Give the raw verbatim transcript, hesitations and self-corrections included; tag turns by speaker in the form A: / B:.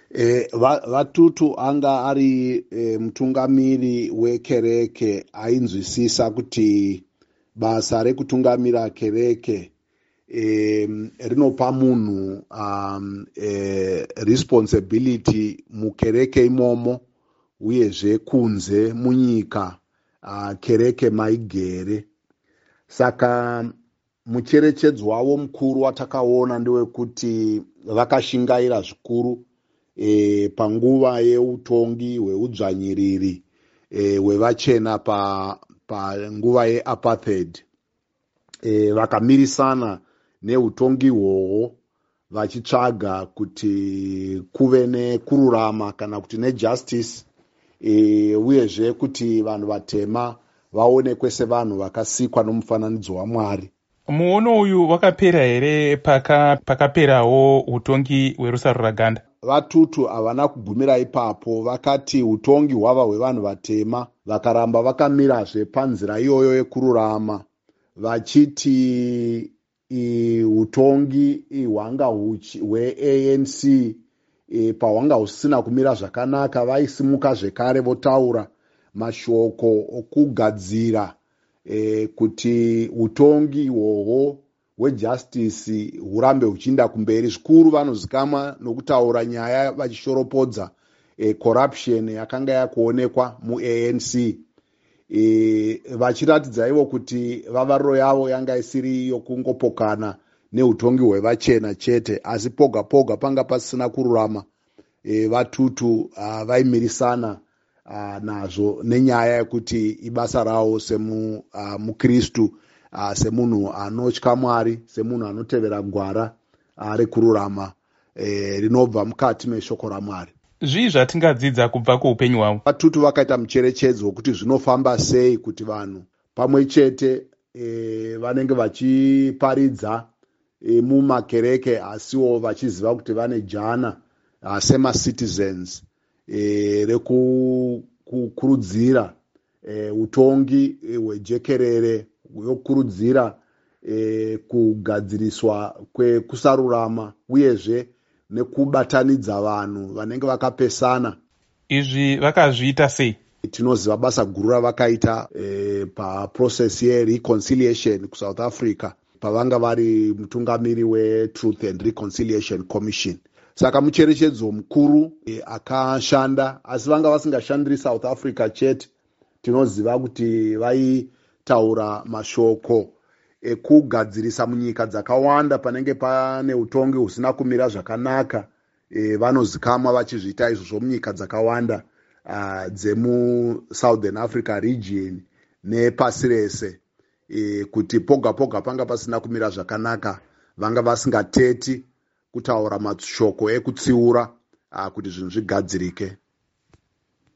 A: E, Vatutu anga ari e, mutungamiri wekereke ainzwisisa kuti basa rekutungamira kereke e, rinopa munhu um, e, responsibility mukereke imomo uyezve kunze munyika uh, kereke maigere. Saka mucherechedzo wavo mukuru watakaona ndewekuti vakashingaira zvikuru e, panguva yeutongi hweudzvanyiriri e, hwevachena panguva pa yeapartheid. E, vakamirisana neutongi hwohwo vachitsvaga kuti kuve nekururama kana kuti nejustice e, uyezve kuti vanhu vatema vaonekwe sevanhu vakasikwa nomufananidzo waMwari.
B: Muono uyu wakapera here paka pakaperawo utongi hwerusaruraganda?
A: Vatutu havana kugumira ipapo. Vakati utongi hwava hwevanhu vatema, vakaramba vakamirazve panzira iyoyo yekururama, vachiti i, utongi hwanga hwe-A N C e, pahwanga husina kumira zvakanaka, vaisimuka zvekare votaura mashoko okugadzira e, kuti utongi ihwohwo hwejustice hurambe huchiinda kumberi. Zvikuru vanozikamwa nokutaura nyaya vachishoropodza e, corruption yakanga yakuonekwa mu-A N C e, vachiratidza ivo kuti vavariro yavo yanga isiri yokungopokana neutongi hwevachena chete, asi poga poga panga pasina kururama. E, vatutu uh, vaimirisana uh, nazvo nenyaya yekuti ibasa ravo semukristu uh, uh, semunhu anotya Mwari, semunhu anotevera gwara uh, rekururama eh, rinobva mukati meshoko raMwari.
B: Zvii zvatingadzidza kubva kuupenyu hwavo?
A: Vatutu vakaita mucherechedzo wekuti zvinofamba sei kuti vanhu pamwe chete e, vanenge vachiparidza e, mumakereke asiwo vachiziva kuti vane jana uh, sema-citizens e, rekukurudzira e, utongi hwejekerere, yokurudzira e, kugadziriswa kwekusarurama uyezve nekubatanidza vanhu vanenge vakapesana.
B: Izvi vakazviita sei?
A: Tinoziva basa guru ravakaita e, paprocess yereconciliation kuSouth Africa pavanga vari mutungamiri weTruth and Reconciliation Commission. Saka mucherechedzo mukuru e, akashanda, asi vanga vasingashandiri South Africa chete. Tinoziva kuti vaitaura mashoko ekugadzirisa munyika dzakawanda panenge pane utongi husina kumira zvakanaka. E, vanozikamwa vachizviita izvozvo munyika dzakawanda uh, dzemu Southern Africa region nepasi rese. E, kuti poga poga panga pasina kumira zvakanaka, vanga vasingateti kutaura mashoko ekutsiura uh, kuti zvinhu zvigadzirike.